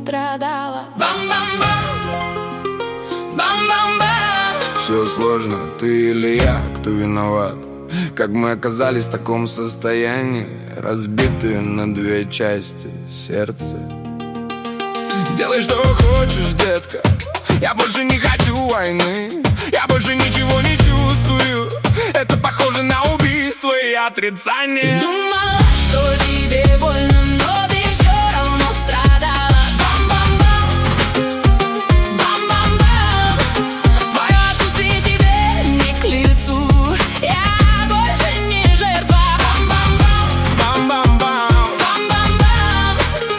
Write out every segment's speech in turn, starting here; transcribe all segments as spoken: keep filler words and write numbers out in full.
страдала. Бам-бам-бам, бам-бам-бам. Все сложно, ты или я, кто виноват? Как мы оказались в таком состоянии, разбитые на две части сердце. Делай, что хочешь, детка, я больше не хочу войны. Я больше ничего не чувствую. Это похоже на убийство и отрицание. Ты думала, что тебе больно, но ты все равно страдала. Бам-бам-бам, бам-бам-бам. Твое отсутствие тебе не к лицу. Я больше не жертва. Бам-бам-бам, Бам-бам-бам. бам-бам-бам.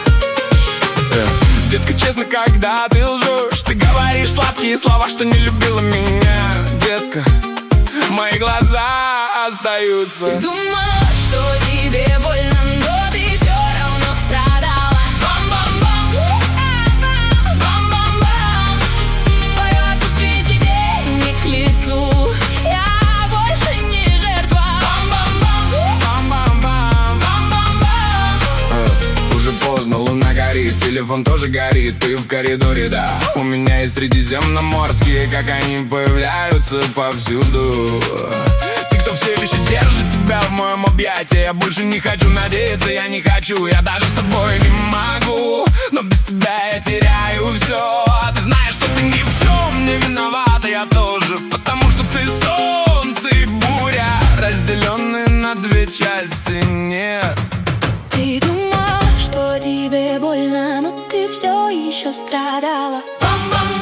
э, Детка, честно, когда ты лжешь, ты говоришь сладкие слова, что не любила меня. Детка, мои глаза остаются. Ты думала, что тебе больно, но ты все равно страдала. Бам-бам-бам, бам-бам-бам. Твое отсутствие тебе не к лицу. Я больше не жертва. Бам-бам-бам, Бам-бам-бам. бам-бам-бам. Э, Уже поздно, луна горит, телефон тоже горит. Ты в коридоре, да. У меня есть средиземноморские, как они появляются повсюду. Ты, кто все еще держит тебя в моем объятии. Я больше не хочу надеяться, я не хочу. Я даже с тобой не могу, но без тебя я теряю все. Ты знаешь, что ты ни в чем не виновата, я тоже. Потому что ты солнце и буря, разделенные на две части, нет. Ты думала, что тебе больно, но ты все еще страдала. Бам-бам.